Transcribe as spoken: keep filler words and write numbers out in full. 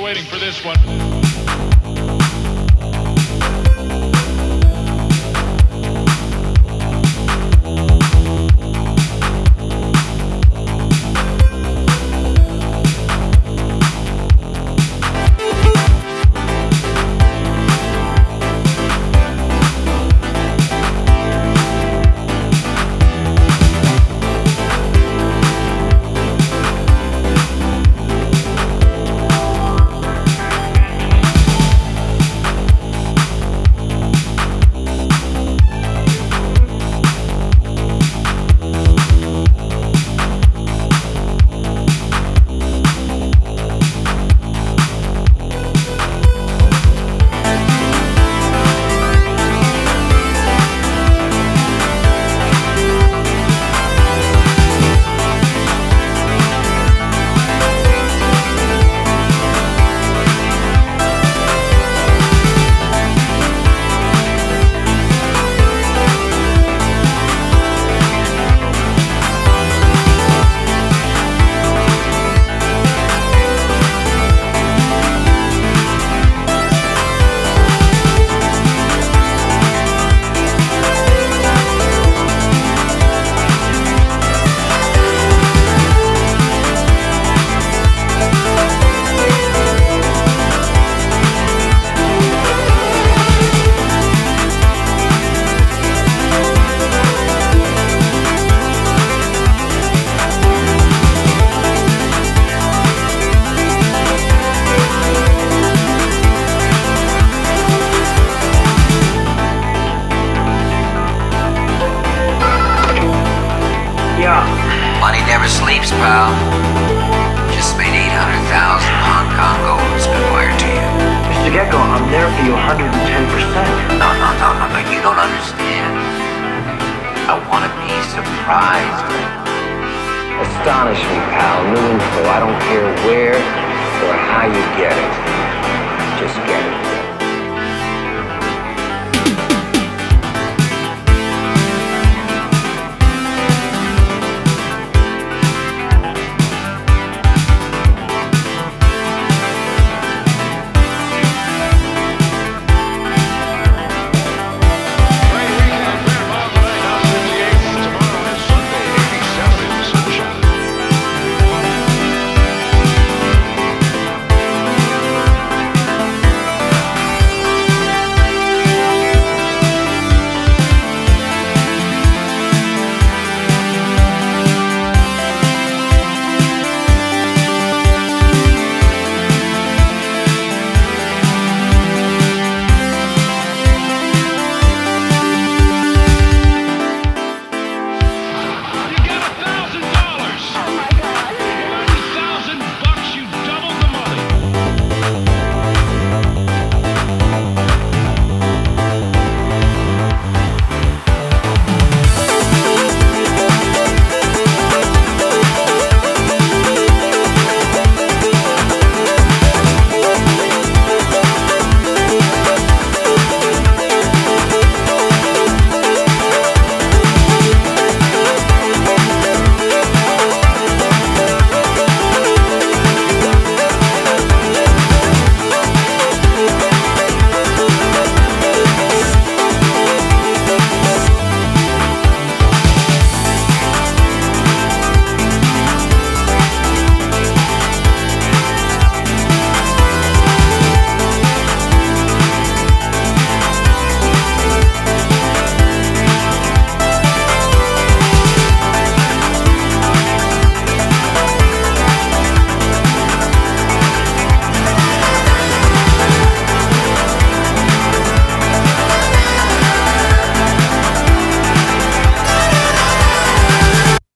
waiting for this one. Money never sleeps, pal. Just made eight hundred thousand Hong Kong gold. It's been wired to you. Mister Gecko, I'm there for you one hundred ten percent. No, no, no, no, no. You don't understand. I want to be surprised. Astonish me, pal. New info. I don't care where or how you get it. Just get it.